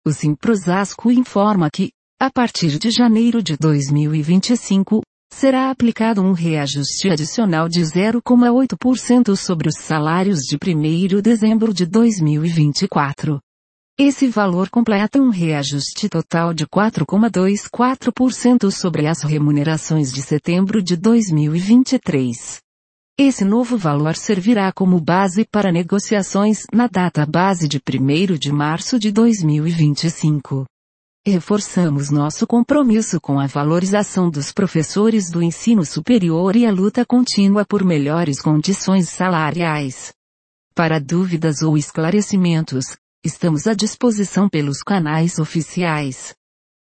O Simprosasco informa que, a partir de janeiro de 2025, será aplicado um reajuste adicional de 0,8% sobre os salários de 1º de dezembro de 2024. Esse valor completa um reajuste total de 4,24% sobre as remunerações de setembro de 2023. Esse novo valor servirá como base para negociações na data base de 1º de março de 2025. Reforçamos nosso compromisso com a valorização dos professores do ensino superior e a luta contínua por melhores condições salariais. Para dúvidas ou esclarecimentos, estamos à disposição pelos canais oficiais.